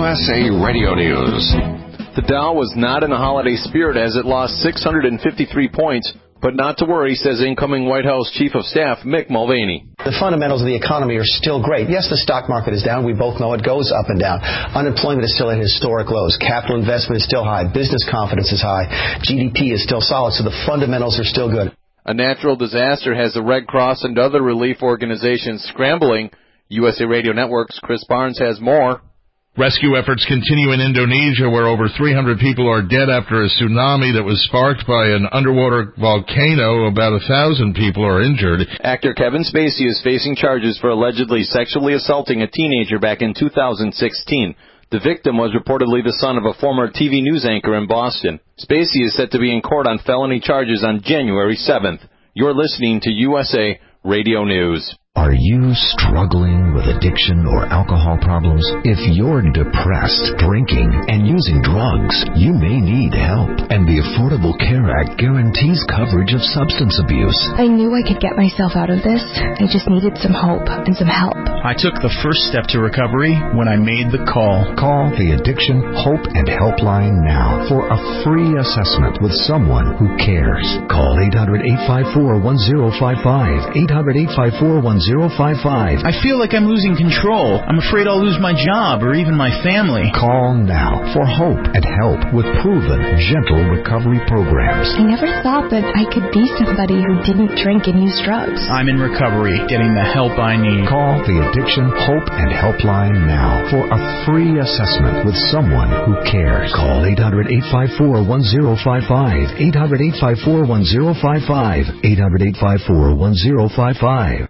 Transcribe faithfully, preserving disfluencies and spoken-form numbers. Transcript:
S A Radio News. The Dow was not in a holiday spirit as it lost six hundred fifty-three points, but not to worry, says incoming White House Chief of Staff Mick Mulvaney. The fundamentals of the economy are still great. Yes, the stock market is down. We both know it goes up and down. Unemployment is still at historic lows. Capital investment is still high. Business confidence is high. G D P is still solid, so the fundamentals are still good. A natural disaster has the Red Cross and other relief organizations scrambling. U S A Radio Network's Chris Barnes has more. Rescue efforts continue in Indonesia, where over three hundred people are dead after a tsunami that was sparked by an underwater volcano. About one thousand people are injured. Actor Kevin Spacey is facing charges for allegedly sexually assaulting a teenager back in two thousand sixteen. The victim was reportedly the son of a former T V news anchor in Boston. Spacey is set to be in court on felony charges on January seventh. You're listening to U S A Radio News. Are you struggling with addiction or alcohol problems? If you're depressed, drinking, and using drugs, you may need help. And the Affordable Care Act guarantees coverage of substance abuse. I knew I could get myself out of this. I just needed some hope and some help. I took the first step to recovery when I made the call. Call the Addiction Hope and Helpline now for a free assessment with someone who cares. Call eight hundred, eight five four, one zero five five, eight hundred, eight five four, one zero five five. I feel like I'm losing control. I'm afraid I'll lose my job or even my family. Call now for hope and help with proven, gentle recovery programs. I never thought that I could be somebody who didn't drink and use drugs. I'm in recovery, getting the help I need. Call the Addiction Hope and Helpline now for a free assessment with someone who cares. Call eight hundred, eight five four, one zero five five, eight hundred, eight five four, one zero five five, eight hundred, eight five four, one zero five five.